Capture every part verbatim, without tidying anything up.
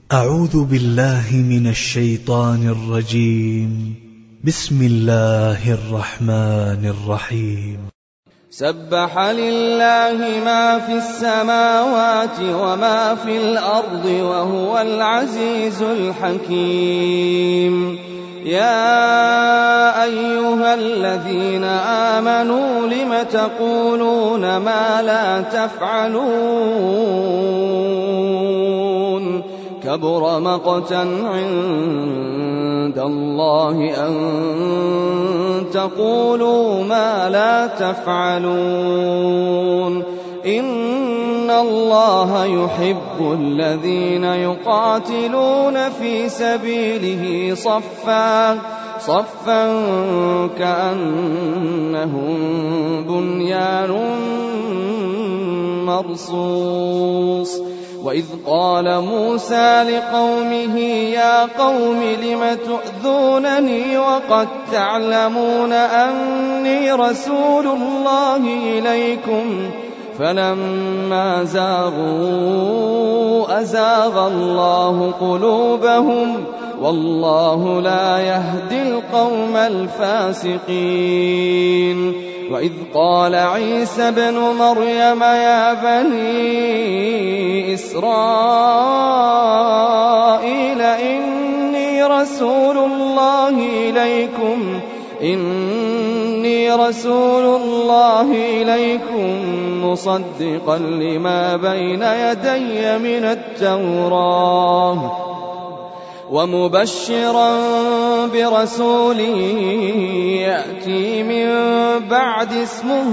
أعوذ بالله من الشيطان الرجيم. بسم الله الرحمن الرحيم. سبح لله ما في السماوات وما في الأرض وهو العزيز الحكيم. يا أيها الذين آمنوا لم تقولون ما لا تفعلون كبر مقتا عند الله أن تقولوا ما لا تفعلون. إن الله يحب الذين يقاتلون في سبيله صفا صفا كأنهم بنيان مرصوص. وإذ قال موسى لقومه يا قوم لم تؤذونني وقد تعلمون أني رسول الله إليكم فلما زاغوا أزاغ الله قلوبهم والله لا يهدي القوم الفاسقين. وإذ قال عيسى ابن مريم يا بني إسرائيل إني رسول الله إليكم إني رسول الله إليكم مصدقا لما بين يدي من التوراة ومبشرا برسول يأتي من بعد اسمه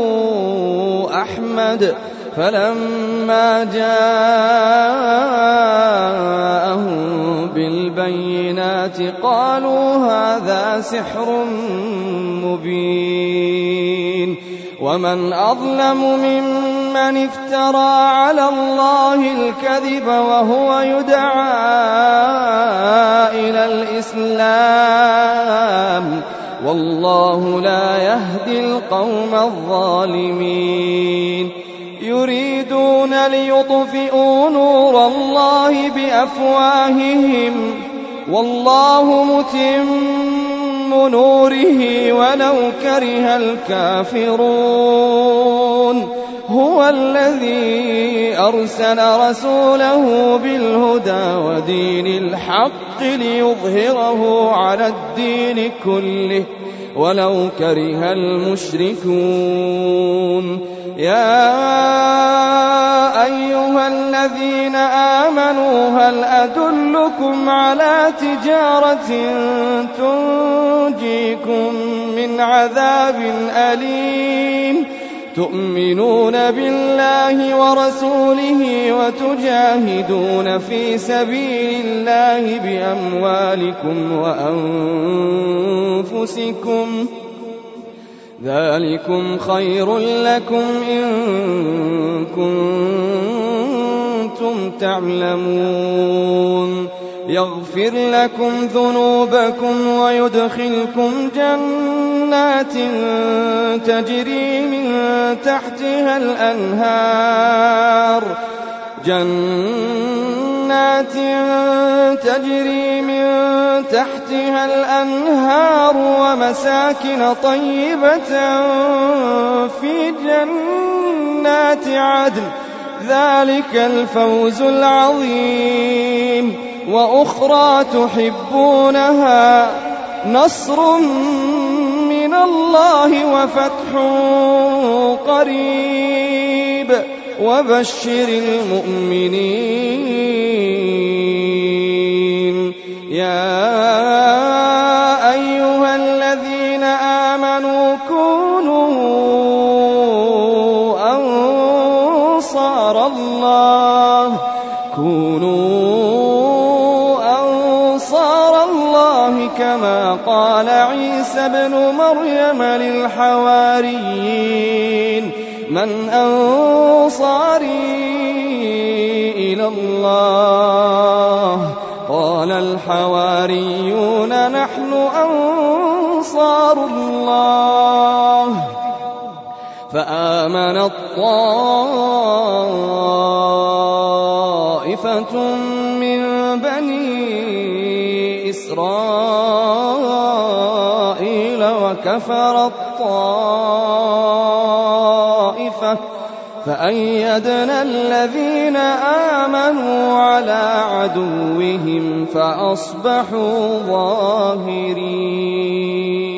أحمد. فلما جاءهم بالبينات قالوا هذا سحر مبين. ومن أظلم ممن افترى على الله الكذب وهو يدعى إلى الإسلام والله لا يهدي القوم الظالمين. يريدون ليطفئوا نور الله بأفواههم والله متم نوره ولو كره الكافرون. هو الذي أرسل رسوله بالهدى ودين الحق ليظهره على الدين كله ولو كره المشركون. يا أيها الذين آمنوا هل أدلكم على تجارة تنجيكم من عذاب أليم تؤمنون بالله ورسوله وتجاهدون في سبيل الله بأموالكم وأنفسكم ذلكم خير لكم إن كنتم تعلمون. يغفر لكم ذنوبكم ويدخلكم جنات تجري من تحتها الأنهار جنات تجري من تحتها الأنهار ومساكن طيبة في جنات عدن ذلك الفوز العظيم. وأخرى تحبونها نصر من الله وفتح قريب وبشر المؤمنين. يا أيها الذين آمنوا كونوا أنصار الله كونوا أنصار الله كما قال عيسى ابن مريم للحواريين من أنصاري إلى الله قال الحواريون نحن أنصار الله. فآمنت طائفة من من بني إسرائيل وكفر الطائفة فأيدنا الذين آمنوا على عدوهم فأصبحوا ظاهرين.